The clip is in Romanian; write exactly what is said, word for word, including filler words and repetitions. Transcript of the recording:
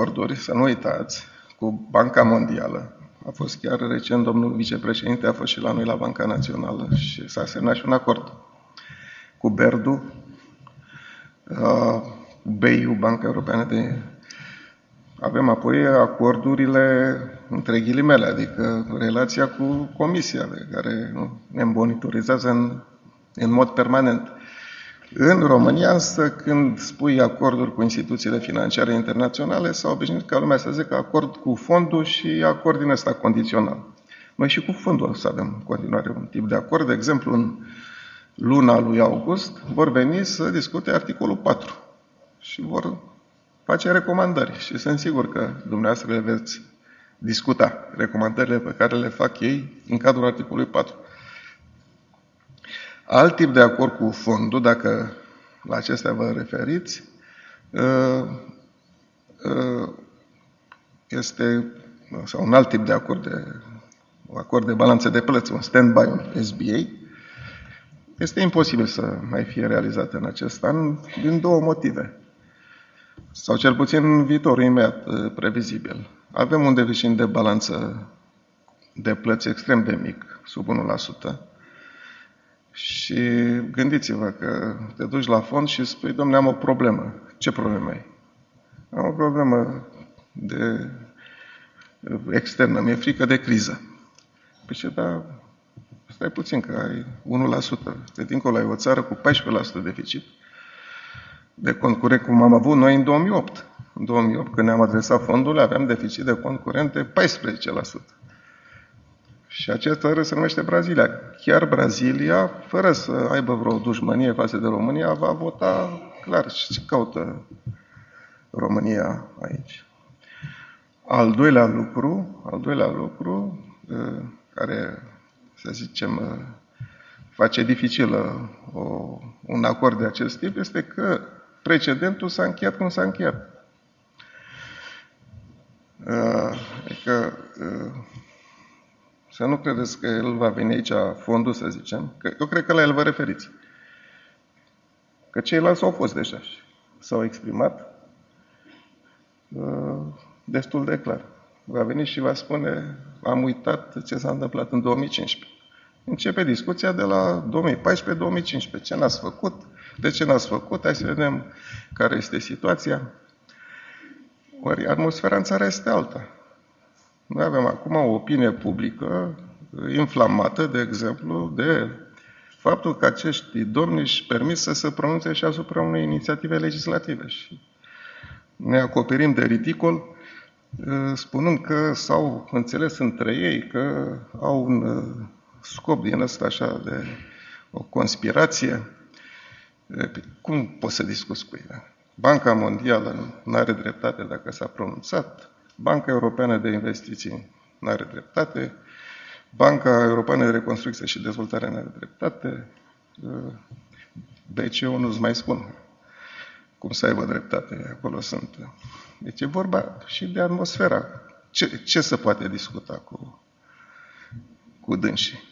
acorduri, să nu uitați, cu Banca Mondială. A fost chiar recent, domnul vicepreședinte a fost și la noi la Banca Națională și s-a semnat și un acord cu BERD-ul, cu B E I-ul, Banca Europeană de... Avem apoi acordurile între ghilimele, adică relația cu Comisia, de care ne monitorizează în, în mod permanent. În România, însă, când spui acorduri cu instituțiile financiare internaționale, s-a obișnuit ca lumea să zică acord cu fondul și acord din ăsta condițional. Noi și cu fondul o să avem în continuare un tip de acord. De exemplu, în luna lui august vor veni să discute articolul patru și vor face recomandări. Și sunt sigur că dumneavoastră le veți discuta recomandările pe care le fac ei în cadrul articolului patru. Alt tip de acord cu fondul, dacă la acestea vă referiți, este, sau un alt tip de acord de, un acord de balanță de plăți, un stand-by, un S B A, este imposibil să mai fie realizat în acest an din două motive. Sau cel puțin în viitorul imediat previzibil. Avem un deficit de balanță de plăți extrem de mic, sub unu la sută. Și gândiți-vă că te duci la fond și spui, dom'le, am o problemă. Ce problemă ai? Am o problemă de externă, mi-e frică de criză. Păi ce, da, stai puțin că ai unu la sută. De dincolo ai o țară cu paisprezece la sută deficit de cont curent, cum am avut noi în două mii opt. În două mii opt, când ne-am adresat fondurile, aveam deficit de cont curent de paisprezece la sută. Și acest țară se numește Brazilia. Chiar Brazilia, fără să aibă vreo dușmănie față de România, va vota clar ce caută România aici. Al doilea lucru, al doilea lucru care, să zicem, face dificilă o, un acord de acest tip, este că precedentul s-a încheiat cum s-a încheiat. Adică să nu credeți că el va veni aici fondul, să zicem, că eu cred că la el vă referiți. Că ceilalți au fost deja și s-au exprimat uh, destul de clar. Va veni și va spune, am uitat ce s-a întâmplat în două mii cincisprezece. Începe discuția de la două mii paisprezece două mii cincisprezece. Ce n-ați făcut? De ce n-ați făcut? Hai să vedem care este situația. Ori atmosfera în țară este alta. Noi avem acum o opinie publică inflamată, de exemplu, de faptul că acești domni își permit să se pronunțe și asupra unei inițiative legislative. Și ne acoperim de ridicol spunând că s-au înțeles între ei, că au un scop din ăsta așa de o conspirație. Cum poți să discuți cu ei? Banca Mondială nu are dreptate dacă s-a pronunțat, Banca Europeană de Investiții nu are dreptate, Banca Europeană de Reconstrucție și Dezvoltare nu are dreptate, B C E-ul nu-ți mai spun cum să aibă dreptate, acolo sunt. Deci e vorba și de atmosfera. Ce, ce se poate discuta cu, cu dânsii?